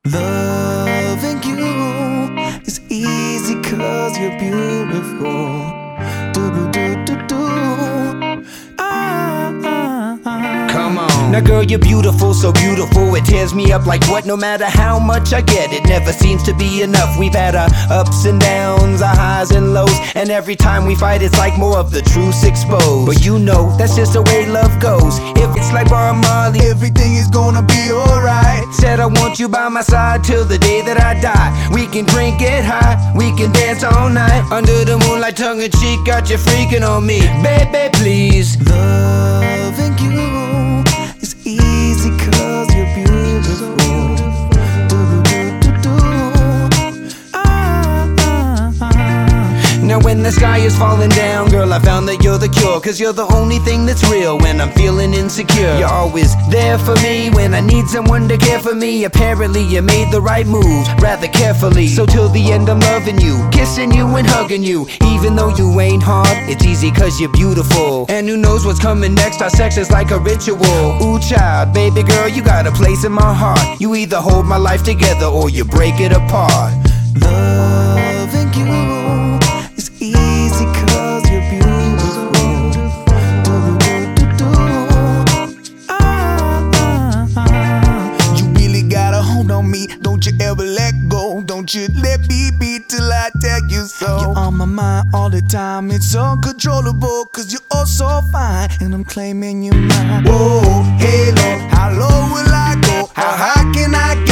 Loving you is easy 'cause you're beautiful. Come on. Now girl, you're beautiful, so beautiful. It tears me up like what? No matter how much I get, it never seems to be enough. We've had our ups and downs, our highs and lows, and every time we fight it's like more of the truth's exposed. But you know, that's just the way love goes. If it's like Bob Marley, everything is gonna be alright. Said I want you by my side till the day that I die. We can drink, get high, we can dance all night under the moonlight, tongue in cheek, got you freaking on me. Baby, please. Loving you is easy 'cause you're beautiful. Now when the sky is falling down, girl, I found that you're the cure. 'Cause you're the only thing that's real when I'm feeling insecure. You're always there for me when I need someone to care for me. Apparently you made the right moves, rather carefully. So till the end I'm loving you, kissing you and hugging you. Even though you ain't hard, it's easy 'cause you're beautiful. And who knows what's coming next, our sex is like a ritual. Ooh child, baby girl, you got a place in my heart. You either hold my life together or you break it apart. Loving you is easy 'cause you're beautiful. You really got a hold on me, don't you ever let go. Don't you let me be till I tell you so. You're on my mind all the time, it's uncontrollable. 'Cause you're all so fine, and I'm claiming you're mine. Whoa, hey Lord, how low will I go? How high can I go?